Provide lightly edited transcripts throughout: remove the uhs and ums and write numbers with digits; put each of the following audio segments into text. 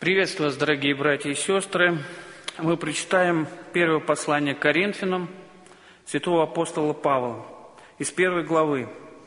Приветствую вас, дорогие братья и сестры. Мы прочитаем первое послание к Коринфянам святого апостола Павла из 1 главы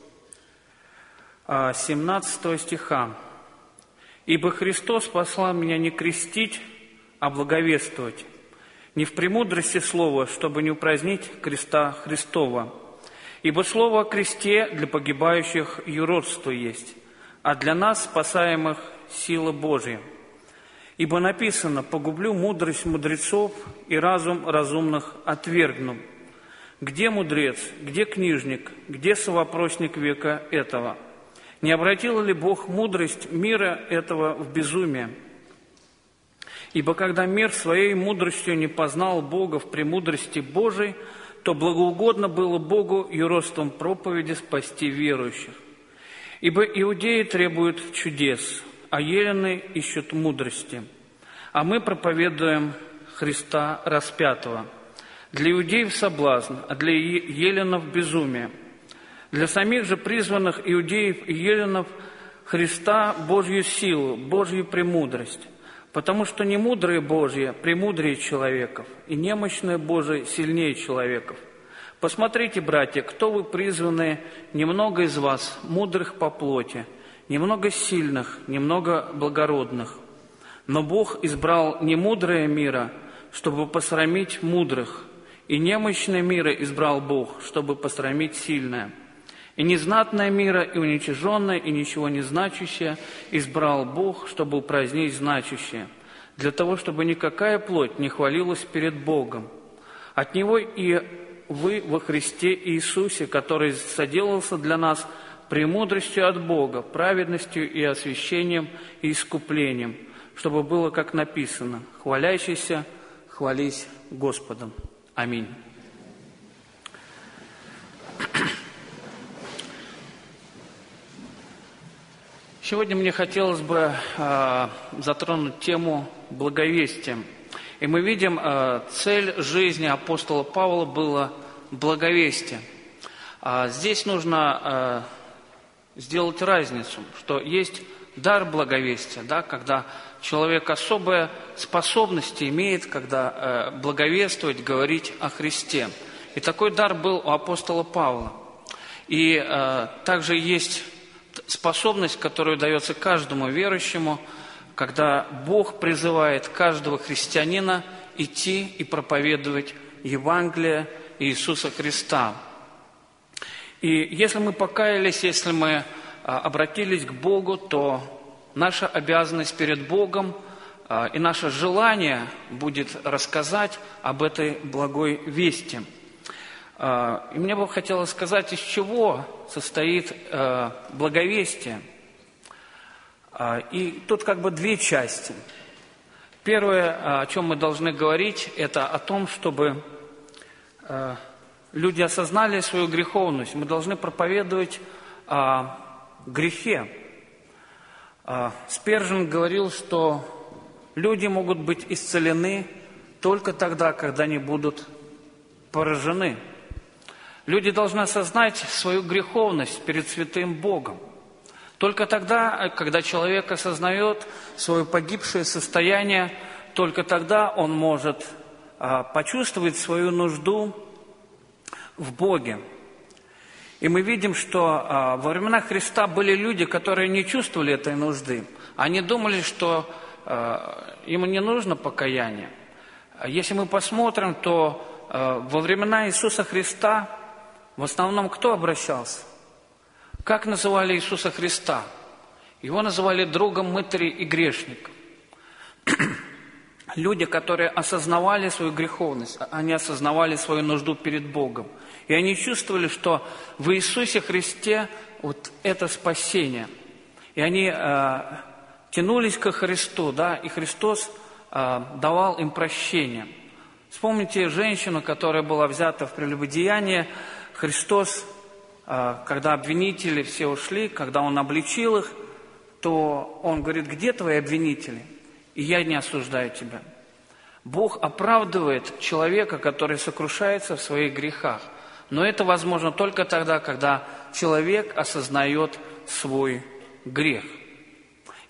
17 стиха. «Ибо Христос послал меня не крестить, а благовествовать, не в премудрости слова, чтобы не упразднить креста Христова. Ибо слово о кресте для погибающих юродство есть, а для нас, спасаемых, сила Божья. Ибо написано: погублю мудрость мудрецов и разум разумных отвергну. Где мудрец, где книжник, где совопросник века этого? Не обратил ли Бог мудрость мира этого в безумие? Ибо когда мир своей мудростью не познал Бога в премудрости Божией, то благоугодно было Богу юродством проповеди спасти верующих. Ибо иудеи требуют чудес, а елены ищут мудрости. А мы проповедуем Христа распятого. Для иудеев соблазн, а для еленов безумие. Для самих же призванных иудеев и еленов Христа Божью силу, Божью премудрость. Потому что немудрые Божьи премудрее человеков, и немощные Божии сильнее человеков. Посмотрите, братья, кто вы призванные, немного из вас, мудрых по плоти, немного сильных, немного благородных. Но Бог избрал немудрое мира, чтобы посрамить мудрых, и немощное мира избрал Бог, чтобы посрамить сильное. И незнатное мира, и уничиженное, и ничего не значащее избрал Бог, чтобы упразднить значащее, для того, чтобы никакая плоть не хвалилась перед Богом. От Него и вы во Христе Иисусе, который соделался для нас премудростью от Бога, праведностью и освящением и искуплением, чтобы было, как написано: хвалящийся, хвались Господом. Аминь. Сегодня мне хотелось бы затронуть тему благовестия. И мы видим, цель жизни апостола Павла была благовестие. Здесь нужно сделать разницу, что есть дар благовестия, да, когда человек особые способности имеет, когда благовествовать, говорить о Христе. И такой дар был у апостола Павла. И также есть способность, которая дается каждому верующему, когда Бог призывает каждого христианина идти и проповедовать Евангелие Иисуса Христа. И если мы покаялись, если мы обратились к Богу, то наша обязанность перед Богом и наше желание будет рассказать об этой благой вести. И мне бы хотелось сказать, из чего состоит благовестие. И тут как бы две части. Первое, о чем мы должны говорить, это о том, чтобы люди осознали свою греховность. Мы должны проповедовать о грехе. Спержен говорил, что люди могут быть исцелены только тогда, когда они будут поражены. Люди должны осознать свою греховность перед святым Богом. Только тогда, когда человек осознает свое погибшее состояние, только тогда он может почувствовать свою нужду в Боге. И мы видим, что во времена Христа были люди, которые не чувствовали этой нужды. Они думали, что им не нужно покаяние. Если мы посмотрим, то во времена Иисуса Христа в основном кто обращался? Как называли Иисуса Христа? Его называли другом мытарей и грешников. Люди, которые осознавали свою греховность, они осознавали свою нужду перед Богом. И они чувствовали, что в Иисусе Христе вот это спасение. И они тянулись ко Христу, да, и Христос давал им прощение. Вспомните женщину, которая была взята в прелюбодеяние. Христос, когда обвинители все ушли, когда Он обличил их, то Он говорит: где твои обвинители? И я не осуждаю тебя. Бог оправдывает человека, который сокрушается в своих грехах. Но это возможно только тогда, когда человек осознает свой грех. И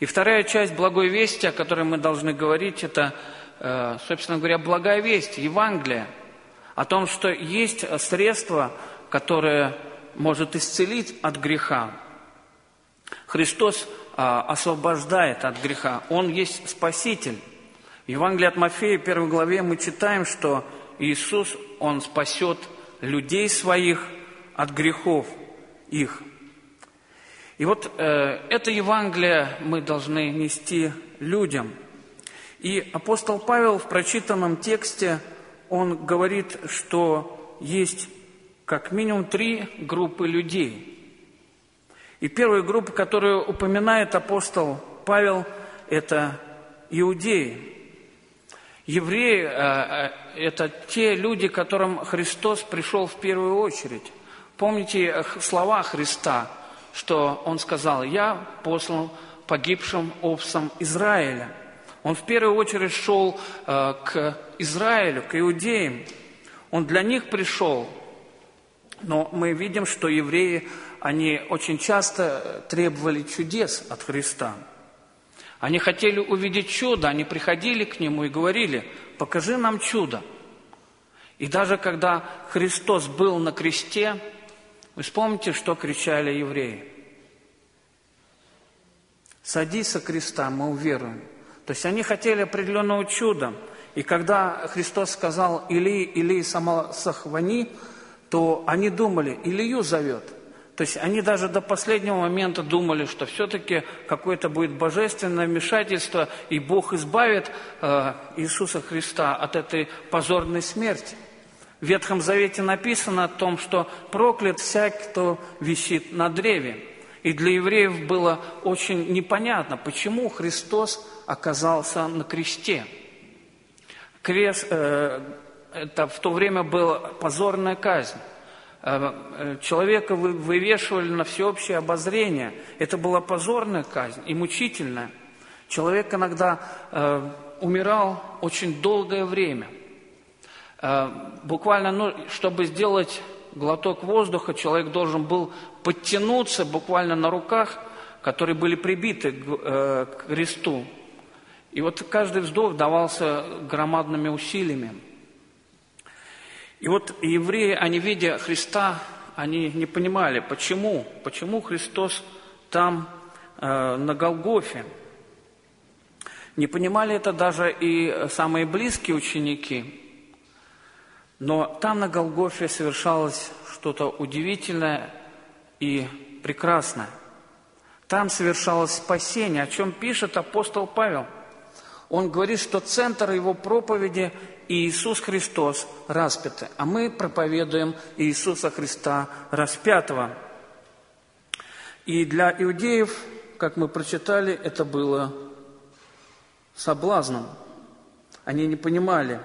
И вторая часть благой вести, о которой мы должны говорить, это, собственно говоря, благая весть, Евангелие, о том, что есть средство, которое может исцелить от греха. Христос освобождает от греха. Он есть Спаситель. В Евангелии от Матфея, 1 главе, мы читаем, что Иисус, Он спасет людей своих от грехов их. И вот это Евангелие мы должны нести людям. И апостол Павел в прочитанном тексте, он говорит, что есть как минимум 3 группы людей. И первая группа, которую упоминает апостол Павел, это иудеи. Евреи – это те люди, к которым Христос пришел в первую очередь. Помните слова Христа, что Он сказал: «Я послан погибшим овцам Израиля». Он в первую очередь шел к Израилю, к иудеям. Он для них пришел. Но мы видим, что евреи, они очень часто требовали чудес от Христа. Они хотели увидеть чудо, они приходили к Нему и говорили: «Покажи нам чудо». И даже когда Христос был на кресте, вы вспомните, что кричали евреи: «Садись со креста, мы уверуем». То есть они хотели определенного чуда. И когда Христос сказал: «Илии, Илии, сама сахвани», то они думали: Илию зовет. То есть они даже до последнего момента думали, что все-таки какое-то будет божественное вмешательство, и Бог избавит Иисуса Христа от этой позорной смерти. В Ветхом Завете написано о том, что проклят всякий, кто висит на древе. И для евреев было очень непонятно, почему Христос оказался на кресте. Крест, это в то время была позорная казнь. Человека вывешивали на всеобщее обозрение. Это была позорная казнь и мучительная. Человек иногда умирал очень долгое время. Буквально, чтобы сделать глоток воздуха, человек должен был подтянуться буквально на руках, которые были прибиты к кресту. И вот каждый вздох давался громадными усилиями. И вот евреи, они, видя Христа, они не понимали, почему Христос там, на Голгофе. Не понимали это даже и самые близкие ученики. Но там на Голгофе совершалось что-то удивительное и прекрасное. Там совершалось спасение, о чем пишет апостол Павел. Он говорит, что центр его проповеди – Иисус Христос распятый, а мы проповедуем Иисуса Христа распятого. И для иудеев, как мы прочитали, это было соблазном. Они не понимали,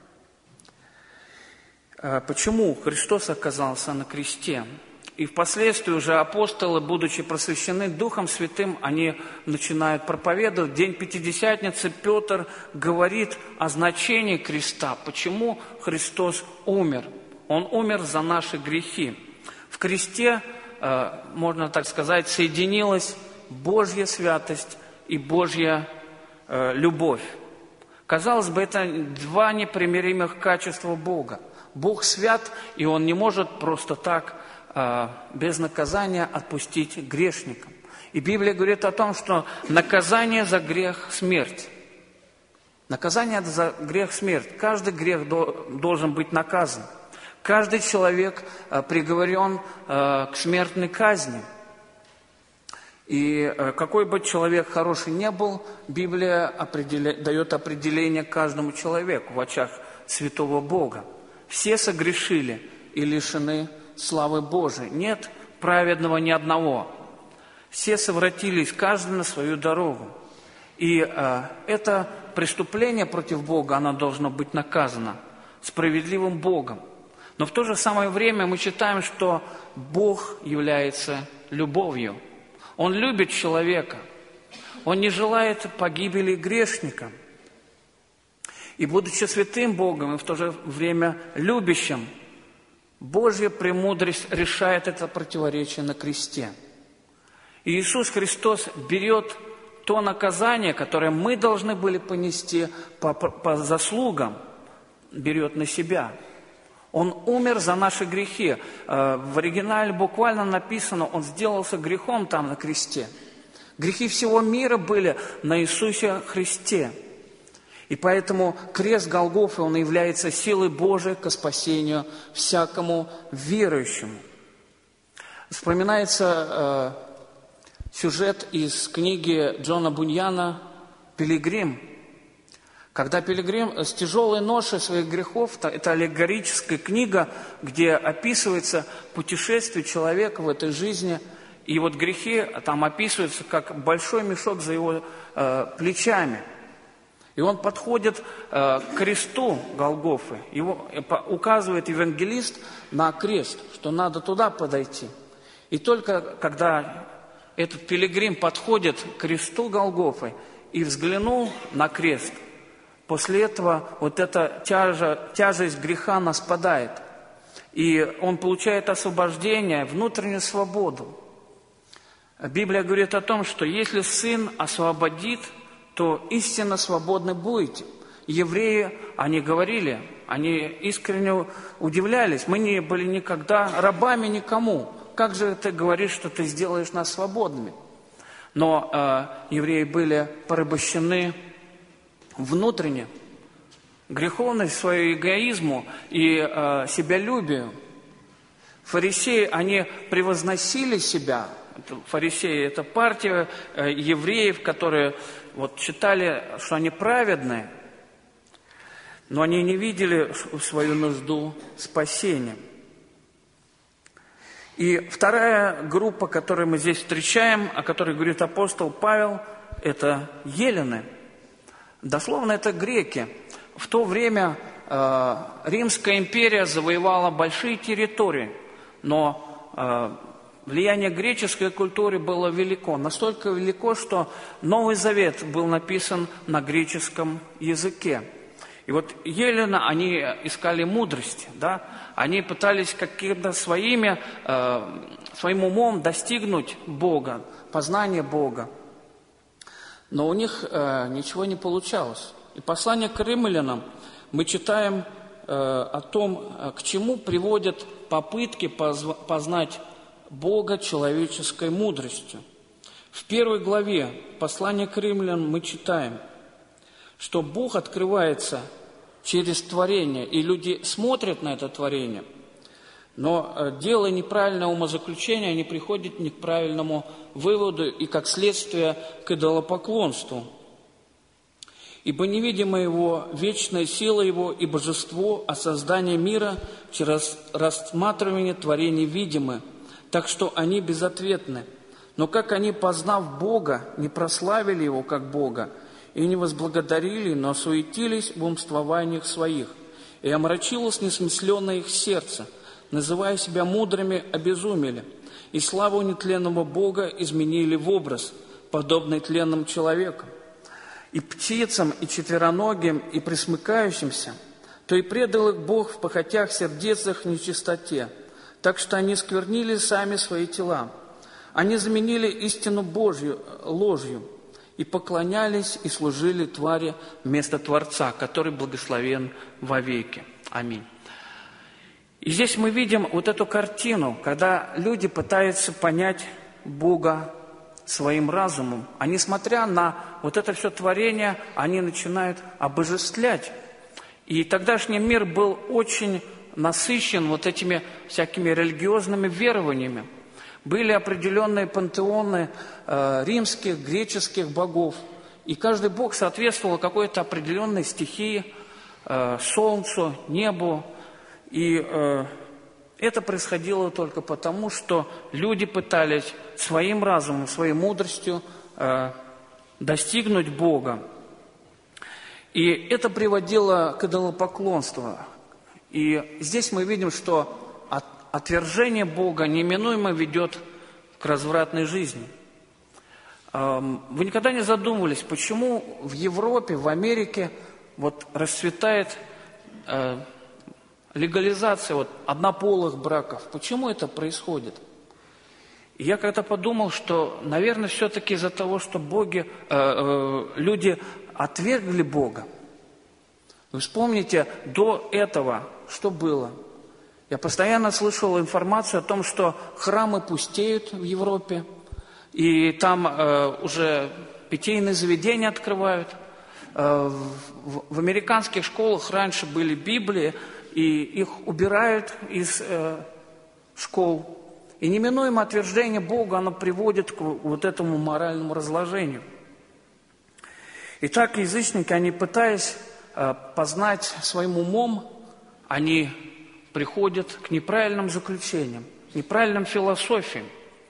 почему Христос оказался на кресте. И впоследствии уже апостолы, будучи просвещены Духом Святым, они начинают проповедовать. В день Пятидесятницы Петр говорит о значении креста, почему Христос умер. Он умер за наши грехи. В кресте, можно так сказать, соединилась Божья святость и Божья любовь. Казалось бы, это 2 непримиримых качества Бога. Бог свят, и Он не может просто так без наказания отпустить грешникам. И Библия говорит о том, что наказание за грех – смерть. Наказание за грех – смерть. Каждый грех должен быть наказан. Каждый человек приговорен к смертной казни. И какой бы человек хороший не был, Библия дает определение каждому человеку в очах святого Бога. Все согрешили и лишены славы Божией. Нет праведного ни одного. Все совратились, каждый на свою дорогу. И это преступление против Бога, оно должно быть наказано справедливым Богом. Но в то же самое время мы читаем, что Бог является любовью. Он любит человека. Он не желает погибели грешника. И будучи святым Богом и в то же время любящим, Божья премудрость решает это противоречие на кресте. И Иисус Христос берет то наказание, которое мы должны были понести по заслугам, берет на себя. Он умер за наши грехи. В оригинале буквально написано, Он сделался грехом там на кресте. Грехи всего мира были на Иисусе Христе. И поэтому крест Голгофы, он является силой Божией к спасению всякому верующему. Вспоминается сюжет из книги Джона Буньяна «Пилигрим». Когда Пилигрим с тяжелой ношей своих грехов, это аллегорическая книга, где описывается путешествие человека в этой жизни, и вот грехи там описываются как большой мешок за его плечами. И он подходит к кресту Голгофы, его указывает евангелист на крест, что надо туда подойти. И только когда этот пилигрим подходит к кресту Голгофы и взглянул на крест, после этого вот эта тяжесть греха нас спадает. И он получает освобождение, внутреннюю свободу. Библия говорит о том, что если Сын освободит, то истинно свободны будете. Евреи, они говорили, они искренне удивлялись. Мы не были никогда рабами никому. Как же ты говоришь, что ты сделаешь нас свободными? Но евреи были порабощены внутренне греховность, своему эгоизму и себялюбию. Фарисеи, они превозносили себя. Фарисеи – это партия евреев, которые вот считали, что они праведные, но они не видели свою нужду спасения. И вторая группа, которую мы здесь встречаем, о которой говорит апостол Павел, это елены. Дословно это греки. В то время Римская империя завоевала большие территории, но влияние греческой культуры было велико. Настолько велико, что Новый Завет был написан на греческом языке. И вот елены, они искали мудрости, да? Они пытались каким-то своим умом достигнуть Бога, познания Бога. Но у них ничего не получалось. И послание к римлянам мы читаем о том, к чему приводят попытки познать Бога человеческой мудростью. В 1 главе послания к римлянам мы читаем, что Бог открывается через творение, и люди смотрят на это творение, но делая неправильное умозаключение, они приходят не к правильному выводу и, как следствие, к идолопоклонству. Ибо невидимо Его, вечная сила Его и божество, а создание мира через рассматривание творений видимы, так что они безответны. Но как они, познав Бога, не прославили Его как Бога, и не возблагодарили, но суетились в умствованиях своих, и омрачилось несмысленное их сердце, называя себя мудрыми, обезумели, и славу нетленного Бога изменили в образ, подобный тленным человеком, и птицам, и четвероногим, и пресмыкающимся, то и предал их Бог в похотях сердецах нечистоте, так что они сквернили сами свои тела. Они заменили истину Божью ложью, и поклонялись и служили твари вместо Творца, который благословен вовеки. Аминь. И здесь мы видим вот эту картину, когда люди пытаются понять Бога своим разумом, а несмотря на вот это все творение, они начинают обожествлять. И тогдашний мир был очень насыщен вот этими всякими религиозными верованиями. Были определенные пантеоны римских, греческих богов. И каждый бог соответствовал какой-то определенной стихии, солнцу, небу. И это происходило только потому, что люди пытались своим разумом, своей мудростью достигнуть Бога. И это приводило к идолопоклонству. И здесь мы видим, что отвержение Бога неминуемо ведет к развратной жизни. Вы никогда не задумывались, почему в Европе, в Америке вот расцветает легализация вот однополых браков? Почему это происходит? И я когда подумал, что, наверное, все-таки из-за того, что люди отвергли Бога. Вы вспомните, до этого что было? Я постоянно слышал информацию о том, что храмы пустеют в Европе, и там уже питейные заведения открывают. В американских школах раньше были Библии, и их убирают из школ. И неминуемо отвержение Бога, оно приводит к вот этому моральному разложению. Итак, язычники, они пытаясь познать своим умом, они приходят к неправильным заключениям, неправильным философиям.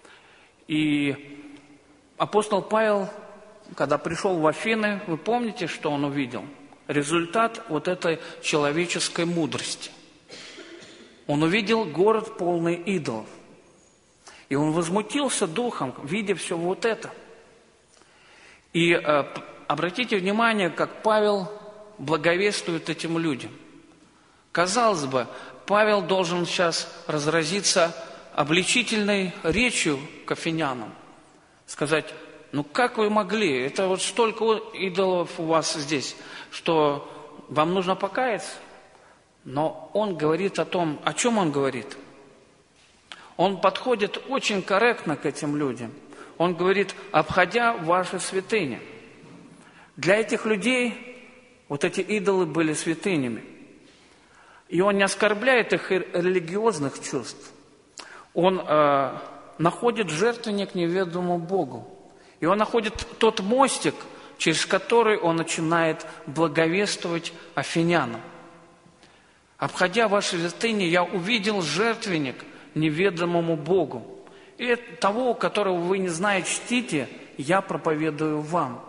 И апостол Павел, когда пришел в Афины, вы помните, что он увидел? Результат вот этой человеческой мудрости. Он увидел город, полный идолов. И он возмутился духом, видя все вот это. И обратите внимание, как Павел благовествует этим людям. Казалось бы, Павел должен сейчас разразиться обличительной речью к афинянам. Сказать, ну как вы могли? Это вот столько идолов у вас здесь, что вам нужно покаяться. Но он говорит о том, о чем он говорит. Он подходит очень корректно к этим людям. Он говорит, обходя ваши святыни. Для этих людей вот эти идолы были святынями. И он не оскорбляет их религиозных чувств. Он находит жертвенник неведомому Богу. И он находит тот мостик, через который он начинает благовествовать афинянам. Обходя ваши святыни, я увидел жертвенник неведомому Богу. И того, которого вы не знаете, чтите, я проповедую вам.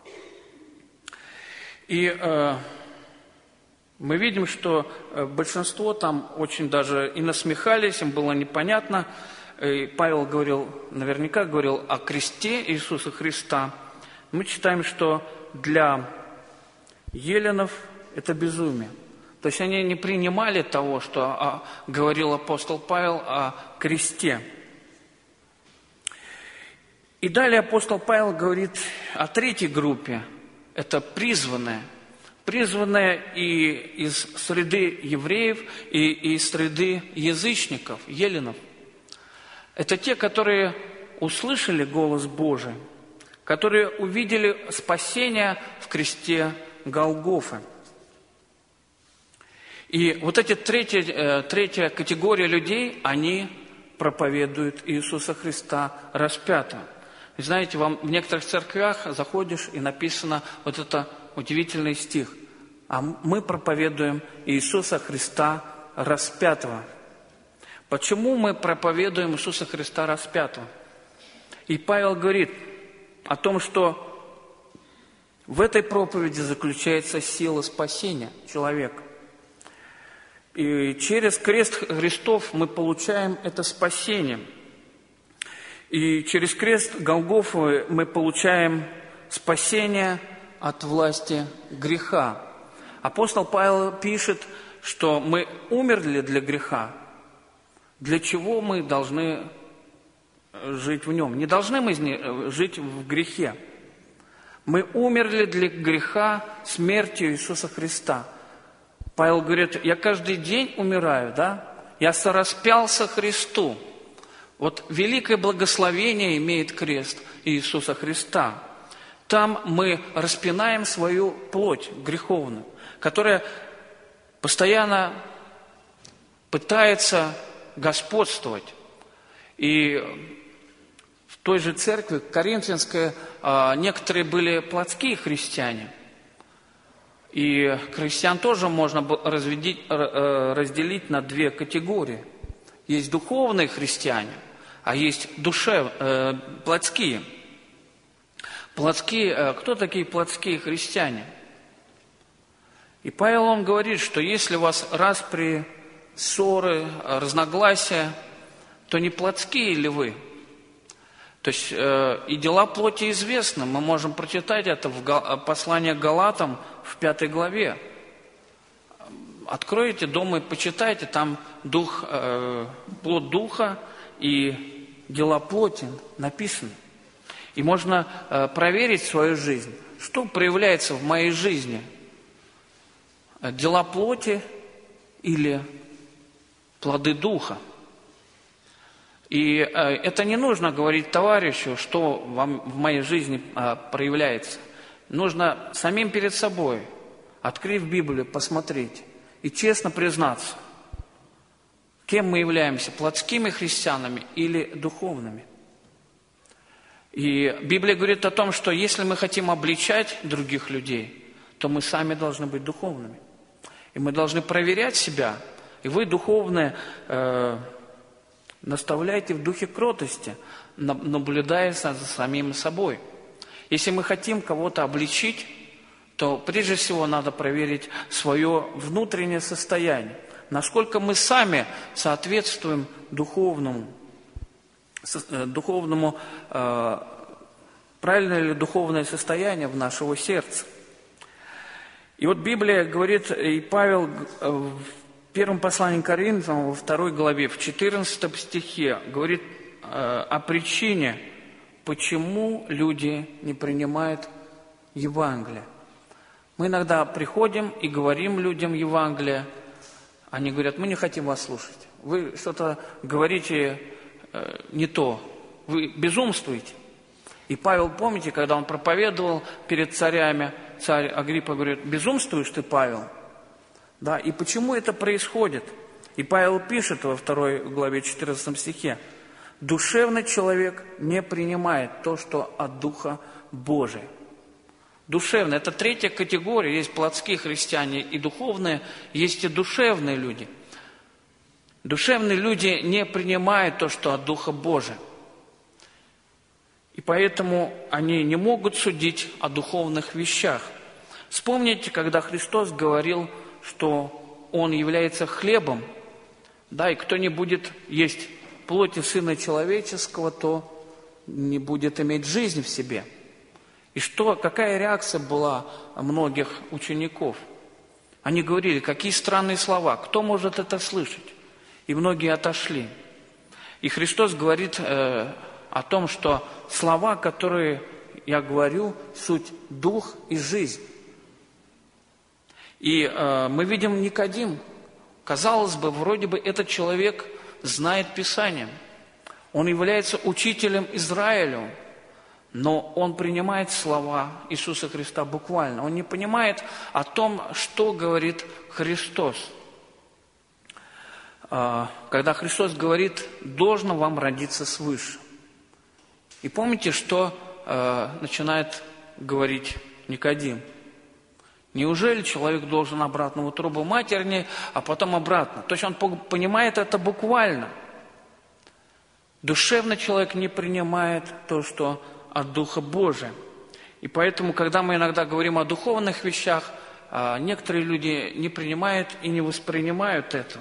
И мы видим, что большинство там очень даже и насмехались, им было непонятно. И Павел говорил, наверняка говорил о кресте Иисуса Христа. Мы читаем, что для еленов это безумие. То есть они не принимали того, что говорил апостол Павел о кресте. И далее апостол Павел говорит о третьей группе. Это призванные. Призванные и из среды евреев, и из среды язычников, еленов. Это те, которые услышали голос Божий, которые увидели спасение в кресте Голгофы. И вот эти третья категория людей, они проповедуют Иисуса Христа распятого. И знаете, в некоторых церквях заходишь, и написано вот это удивительный стих. А мы проповедуем Иисуса Христа распятого. Почему мы проповедуем Иисуса Христа распятого? И Павел говорит о том, что в этой проповеди заключается сила спасения человека. И через крест Христов мы получаем это спасение. И через крест Голгофы мы получаем спасение от власти греха. Апостол Павел пишет, что мы умерли для греха. Для чего мы должны жить в нем? Не должны мы жить в грехе. Мы умерли для греха смертью Иисуса Христа. Павел говорит, я каждый день умираю, да? Я сораспялся Христу. Вот великое благословение имеет крест Иисуса Христа. Там мы распинаем свою плоть греховную, которая постоянно пытается господствовать. И в той же церкви коринфянской некоторые были плотские христиане. И христиан тоже можно разделить на две категории. Есть духовные христиане, а есть плотские. Кто такие плотские христиане? И Павел, он говорит, что если у вас распри, ссоры, разногласия, то не плотские ли вы? То есть и дела плоти известны. Мы можем прочитать это в послании к Галатам в 5 главе. Откройте дома и почитайте, там плод духа и дела плоти написаны. И можно проверить свою жизнь, что проявляется в моей жизни. Дела плоти или плоды Духа. И это не нужно говорить товарищу, что в моей жизни проявляется. Нужно самим перед собой, открыв Библию, посмотреть и честно признаться, кем мы являемся, плотскими христианами или духовными. И Библия говорит о том, что если мы хотим обличать других людей, то мы сами должны быть духовными. И мы должны проверять себя. И вы, духовные, наставляйте в духе кротости, наблюдая за самим собой. Если мы хотим кого-то обличить, то прежде всего надо проверить свое внутреннее состояние. Насколько мы сами соответствуем духовному, правильное ли духовное состояние в нашего сердца. И вот Библия говорит, и Павел в первом послании к Коринфянам, во 2 главе, в 14 стихе, говорит о причине, почему люди не принимают Евангелие. Мы иногда приходим и говорим людям Евангелие, они говорят, мы не хотим вас слушать. Вы что-то говорите не то, вы безумствуете. И Павел, помните, когда он проповедовал перед царями, царь Агриппа говорит, безумствуешь ты, Павел? Да, и почему это происходит? И Павел пишет во 2 главе 14 стихе, душевный человек не принимает то, что от Духа Божия. Душевный – это третья категория, есть плотские христиане и духовные, есть и душевные люди. Душевные люди не принимают то, что от Духа Божия. И поэтому они не могут судить о духовных вещах. Вспомните, когда Христос говорил, что Он является хлебом, да, и кто не будет есть плоти Сына Человеческого, то не будет иметь жизнь в себе. И какая реакция была многих учеников? Они говорили, какие странные слова, кто может это слышать? И многие отошли. И Христос говорит о том, что слова, которые я говорю, суть дух и жизнь. И мы видим Никодим. Казалось бы, вроде бы этот человек знает Писание. Он является учителем Израилю. Но он принимает слова Иисуса Христа буквально. Он не понимает о том, что говорит Христос. Когда Христос говорит, должно вам родиться свыше. И помните, что начинает говорить Никодим? Неужели человек должен обратно в утробу матерни, а потом обратно? То есть он понимает это буквально. Душевный человек не принимает то, что от Духа Божия. И поэтому, когда мы иногда говорим о духовных вещах, некоторые люди не принимают и не воспринимают этого.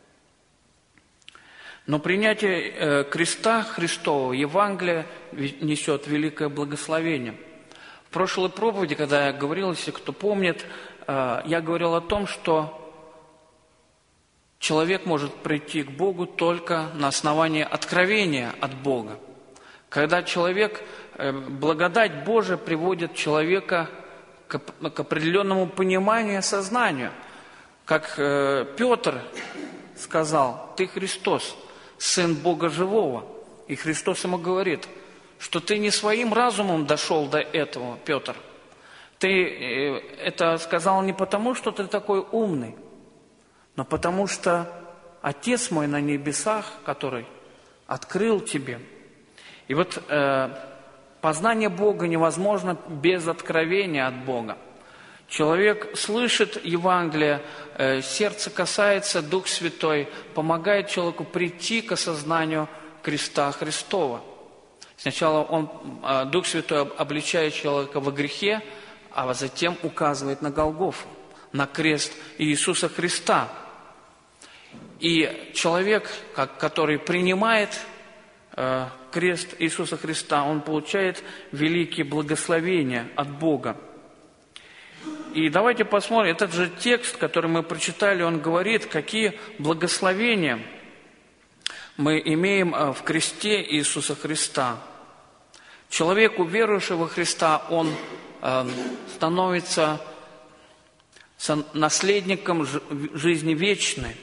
Но принятие креста Христова, Евангелия, несет великое благословение. В прошлой проповеди, когда я говорил, если кто помнит, я говорил о том, что человек может прийти к Богу только на основании откровения от Бога. Когда благодать Божия приводит человека к определенному пониманию, сознанию. Как Петр сказал, ты Христос, Сын Бога Живого. И Христос ему говорит, что ты не своим разумом дошел до этого, Петр. Ты это сказал не потому, что ты такой умный, но потому что Отец мой на небесах, который открыл тебе. И вот познание Бога невозможно без откровения от Бога. Человек слышит Евангелие, сердце касается, Дух Святой помогает человеку прийти к осознанию креста Христова. Сначала Дух Святой обличает человека во грехе, а затем указывает на Голгофу, на крест Иисуса Христа. И человек, который принимает крест Иисуса Христа, он получает великие благословения от Бога. И давайте посмотрим, этот же текст, который мы прочитали, он говорит, какие благословения мы имеем в кресте Иисуса Христа. Человек, уверовавший во Христа, он становится наследником жизни вечной.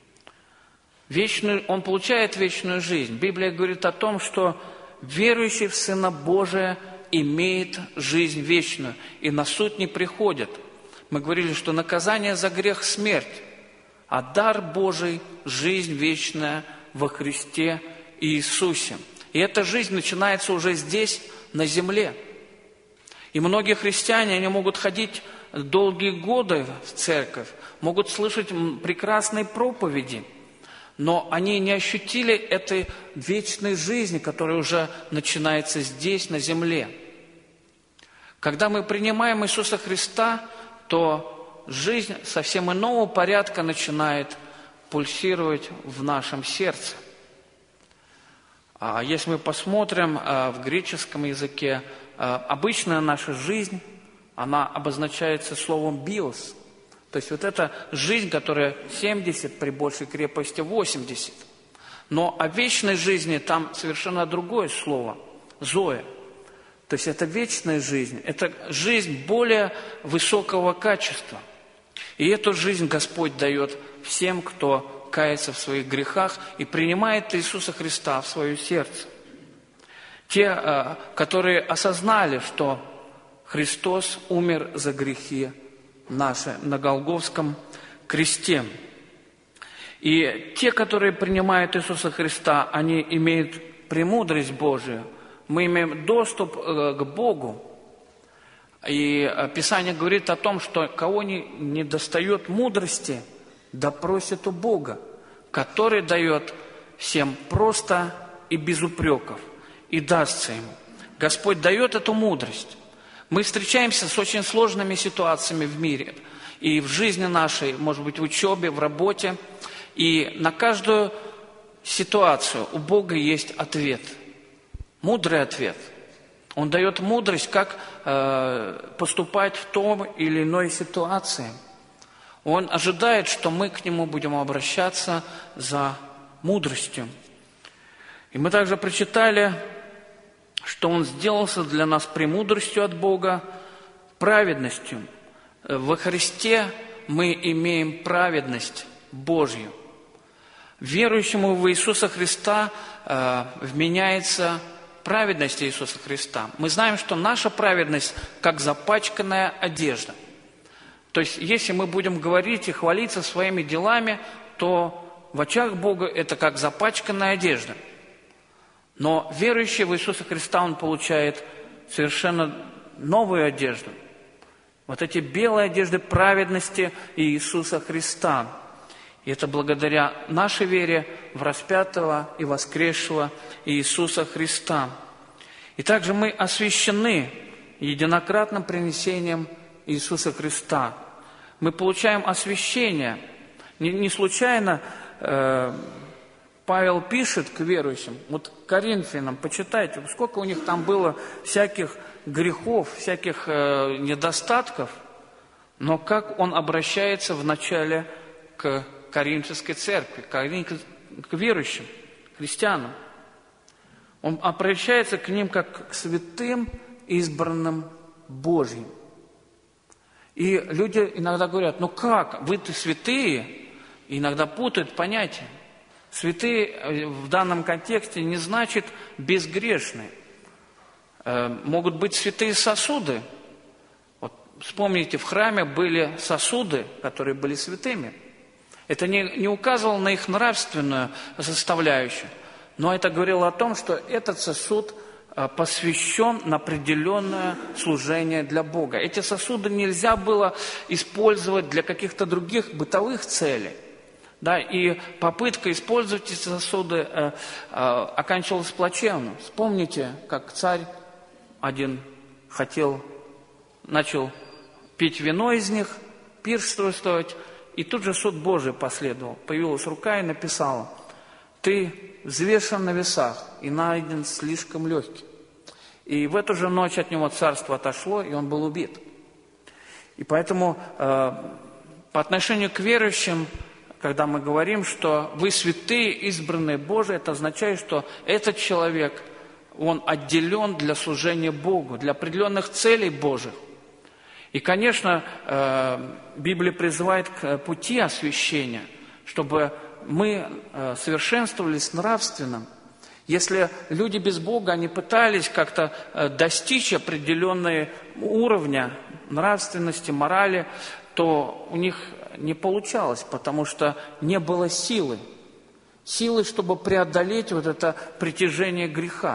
Он получает вечную жизнь. Библия говорит о том, что верующий в Сына Божия имеет жизнь вечную, и на суд не приходит. Мы говорили, что наказание за грех – смерть, а дар Божий – жизнь вечная во Христе Иисусе. И эта жизнь начинается уже здесь, на земле. И многие христиане, они могут ходить долгие годы в церковь, могут слышать прекрасные проповеди, но они не ощутили этой вечной жизни, которая уже начинается здесь, на земле. Когда мы принимаем Иисуса Христа, то жизнь совсем иного порядка начинает пульсировать в нашем сердце. А если мы посмотрим в греческом языке, обычная наша жизнь, она обозначается словом «биос». То есть вот эта жизнь, которая 70, при большей крепости 80. Но о вечной жизни там совершенно другое слово – «зоэ». То есть это вечная жизнь, это жизнь более высокого качества. И эту жизнь Господь дает всем, кто кается в своих грехах и принимает Иисуса Христа в свое сердце. Те, которые осознали, что Христос умер за грехи наши на Голгофском кресте. И те, которые принимают Иисуса Христа, они имеют премудрость Божию. Мы имеем доступ к Богу. И Писание говорит о том, что кого не достает мудрости, да просит у Бога, который дает всем просто и без упреков, и дастся ему. Господь дает эту мудрость. Мы встречаемся с очень сложными ситуациями в мире, и в жизни нашей, может быть, в учебе, в работе, и на каждую ситуацию у Бога есть ответ, мудрый ответ. Он дает мудрость, как поступать в том или иной ситуации. Он ожидает, что мы к Нему будем обращаться за мудростью. И мы также прочитали, что Он сделался для нас премудростью от Бога, праведностью. Во Христе мы имеем праведность Божью. Верующему в Иисуса Христа вменяется праведность Иисуса Христа. Мы знаем, что наша праведность как запачканная одежда. То есть, если мы будем говорить и хвалиться своими делами, то в очах Бога это как запачканная одежда. Но верующий в Иисуса Христа, он получает совершенно новую одежду. Вот эти белые одежды праведности Иисуса Христа. И это благодаря нашей вере в распятого и воскресшего Иисуса Христа. И также мы освящены единократным принесением Иисуса Христа. Мы получаем освящение. Не случайно Павел пишет к верующим, вот к Коринфянам, почитайте, сколько у них там было всяких грехов, всяких недостатков, но как он обращается вначале к Коринфянской церкви, к верующим, христианам. Он обращается к ним как к святым, избранным Божьим. И люди иногда говорят, ну как, вы-то святые, и иногда путают понятия. Святые в данном контексте не значит безгрешные. Могут быть святые сосуды. Вот вспомните, в храме были сосуды, которые были святыми. Это не указывало на их нравственную составляющую, но это говорило о том, что этот сосуд посвящен на определенное служение для Бога. Эти сосуды нельзя было использовать для каких-то других бытовых целей. Да, и попытка использовать эти сосуды оканчивалась плачевно. Вспомните, как царь один начал пить вино из них, пиршествовать, и тут же суд Божий последовал. Появилась рука и написала: «Ты взвешен на весах и найден слишком легким». И в эту же ночь от него царство отошло, и он был убит. И поэтому по отношению к верующим когда мы говорим, что вы святые, избранные Божии, это означает, что этот человек, он отделен для служения Богу, для определенных целей Божьих. И, конечно, Библия призывает к пути освящения, чтобы мы совершенствовались нравственно. Если люди без Бога, они пытались как-то достичь определенного уровня нравственности, морали, то у них не получалось, потому что не было силы, чтобы преодолеть вот это притяжение греха.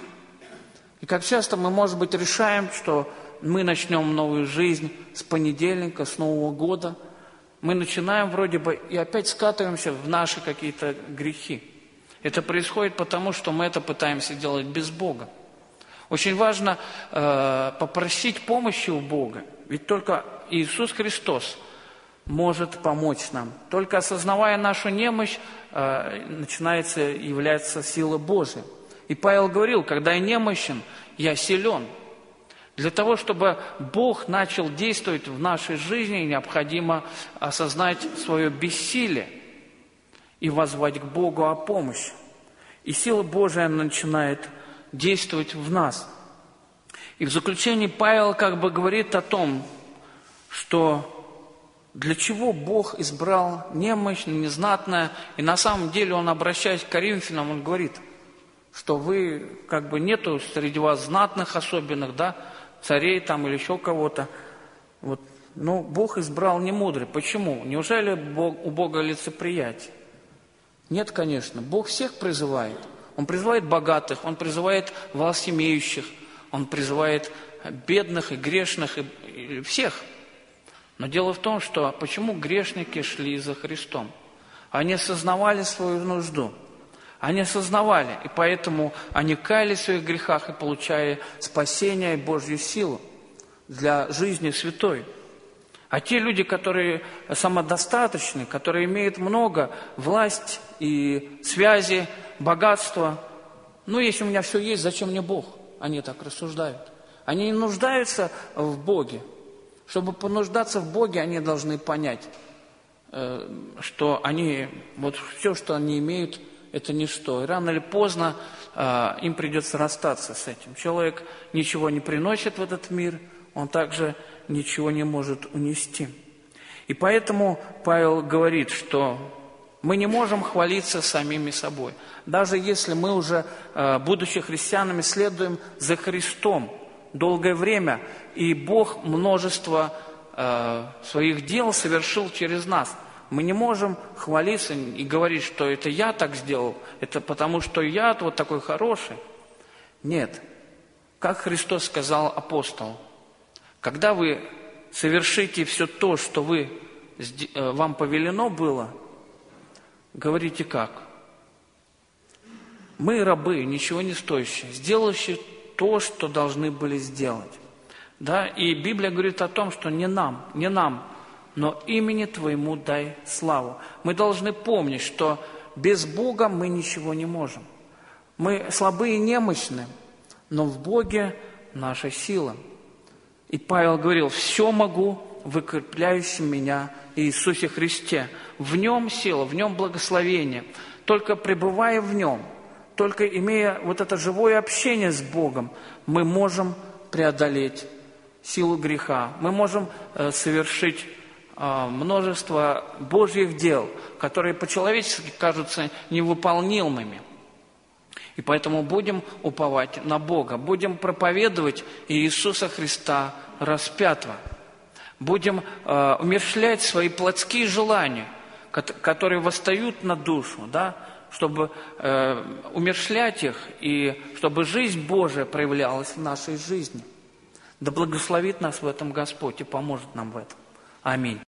И как часто мы, может быть, решаем, что мы начнем новую жизнь с понедельника, с Нового года, мы начинаем вроде бы и опять скатываемся в наши какие-то грехи. Это происходит потому, что мы это пытаемся делать без Бога. Очень важно попросить помощи у Бога, ведь только Иисус Христос может помочь нам. Только осознавая нашу немощь, начинается являться сила Божия. И Павел говорил: когда я немощен, я силен. Для того, чтобы Бог начал действовать в нашей жизни, необходимо осознать свое бессилие и воззвать к Богу о помощи. И сила Божия начинает действовать в нас. И в заключении Павел как бы говорит о том, что для чего Бог избрал немощь, незнатное. И на самом деле он, обращаясь к Коринфянам, он говорит, что вы, как бы нету среди вас знатных особенных, да, царей там или еще кого-то. Вот. Но Бог избрал немудрый. Почему? Неужели у Бога лицеприятие? Нет, конечно. Бог всех призывает. Он призывает богатых, Он призывает властимеющих, Он призывает бедных и грешных, и всех. Но дело в том, что почему грешники шли за Христом? Они осознавали свою нужду. Они осознавали, и поэтому они каялись в своих грехах и получали спасение и Божью силу для жизни святой. А те люди, которые самодостаточны, которые имеют много власть и связи, богатства, ну, если у меня все есть, зачем мне Бог? Они так рассуждают. Они не нуждаются в Боге. Чтобы понуждаться в Боге, они должны понять, что они, вот все, что они имеют, это ничто. И рано или поздно им придется расстаться с этим. Человек ничего не приносит в этот мир, он также ничего не может унести. И поэтому Павел говорит, что мы не можем хвалиться самими собой. Даже если мы уже, будучи христианами, следуем за Христом долгое время, и Бог множество своих дел совершил через нас. Мы не можем хвалиться и говорить, что это я так сделал, это потому, что я вот такой хороший. Нет. Как Христос сказал апостолу, когда вы совершите все то, что вам повелено было, говорите как? Мы рабы, ничего не стоящие, сделавшие то, что должны были сделать. Да? И Библия говорит о том, что не нам, но имени Твоему дай славу. Мы должны помнить, что без Бога мы ничего не можем. Мы слабы и немощны, но в Боге наша сила. И Павел говорил, все могу в укрепляющем меня Иисусе Христе. В Нем сила, в Нем благословение. Только пребывая в Нем, только имея вот это живое общение с Богом, мы можем преодолеть силу греха. Мы можем совершить множество Божьих дел, которые по-человечески кажутся невыполнимыми. И поэтому будем уповать на Бога, будем проповедовать Иисуса Христа распятого, будем умерщвлять свои плотские желания, которые восстают на душу, да, чтобы умерщвлять их, и чтобы жизнь Божия проявлялась в нашей жизни. Да благословит нас в этом Господь и поможет нам в этом. Аминь.